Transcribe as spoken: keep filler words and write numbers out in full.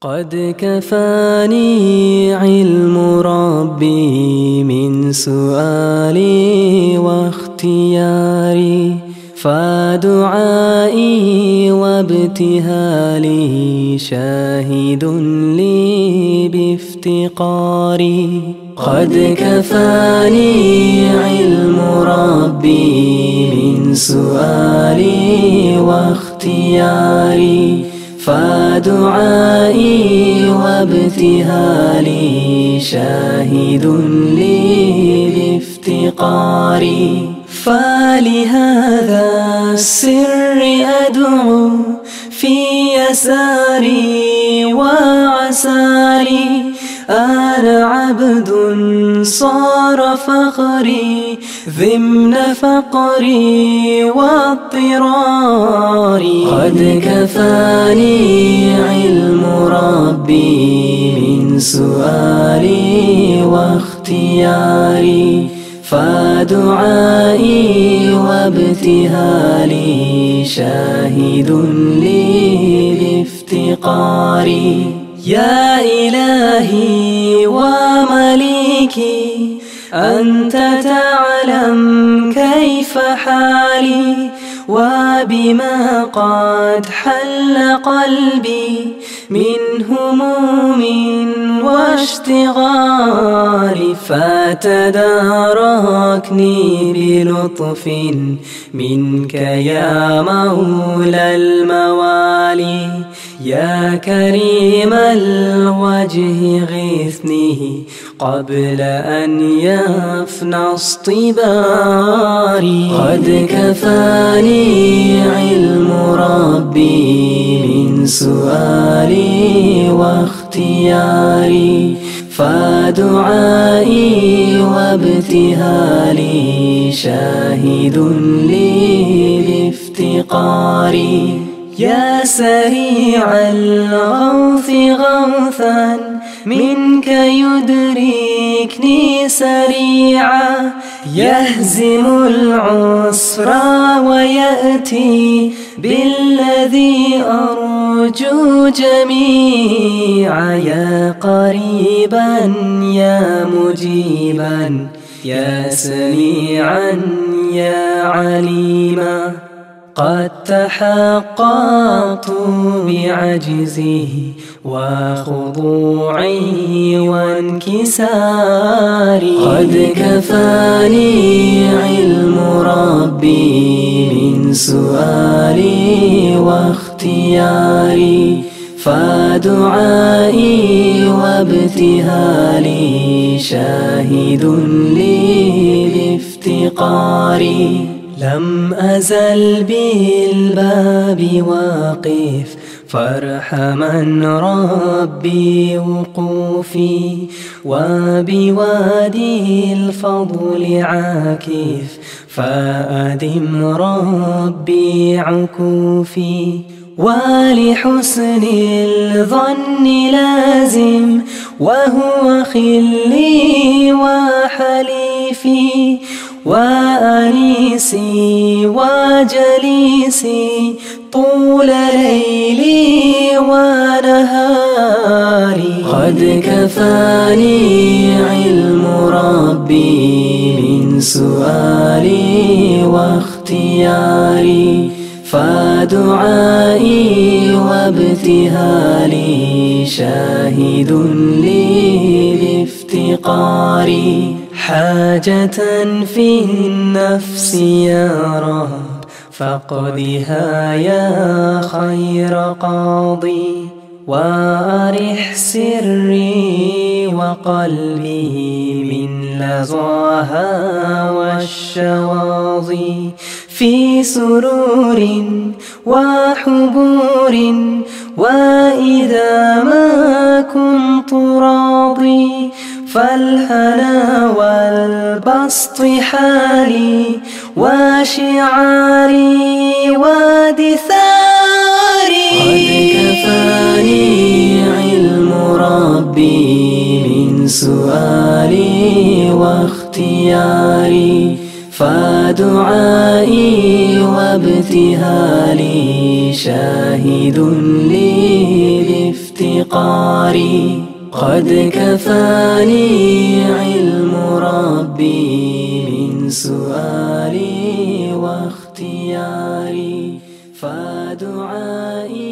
قد كفاني علم ربي من سؤالي واختياري، فدعائي وابتهالي شاهد لي بافتقاري. قد كفاني علم ربي من سؤالي واختياري، فدعائي وابتهالي شاهد لي بافتقاري. فلهذا السر أدعو في يساري وعساري، أنا عبد صار فخري ضمن فقري واضطراري. قد كفاني علم ربي من سؤالي واختياري، فدعائي وابتهالي شاهد لي بافتقاري. يا إلهي ومليكي أنت تعلم كيف حالي، وبما قد حل قلبي من هموم واشتغال، فتداركني بلطف منك يا مولى الموالي. يا كريم الوجه غثني قبل أن يفنى اصطباري. قد كفاني علم ربي من سؤالي واختياري، فدعائي وابتهالي شاهد لي بافتقاري. يا سريع الغوث غوثا منك يدركني سريعا، يهزم العسر ويأتي بالذي أرجو جميعا. يا قريبا يا مجيبا يا سميعا يا عليما، قد تحققت بعجزه وخضوعي وانكساري. قد كفاني علم ربي من سؤالي واختياري، فدعائي وابتهالي شاهد لي بافتقاري. لم أزل بالباب واقف فارحمن ربي وقوفي، وبوادي الفضل عاكف فأدم ربي عكوفي. ولحسن الظن لازم وهو خلي وحليفي، وأنيسي وجليسي طول ليلي ونهاري. قد كفاني علم ربي من سؤالي واختياري، فدعائي وابتهالي شاهد لي بافتقاري. حاجة في النفس يا رب فاقضها يا خير قاضي، وأرح سري وقلبي من لظاها والشواظي. في سرور وحبور وإذا ما كنت راضي، فالهنا والبسط حالي وشعاري ودثاري. قد كفاني علم ربي من سؤالي واختياري، فدعائي وابتهالي شاهد لي افتقاري قد كفاني علم ربي من سؤالي واختياري فدعائي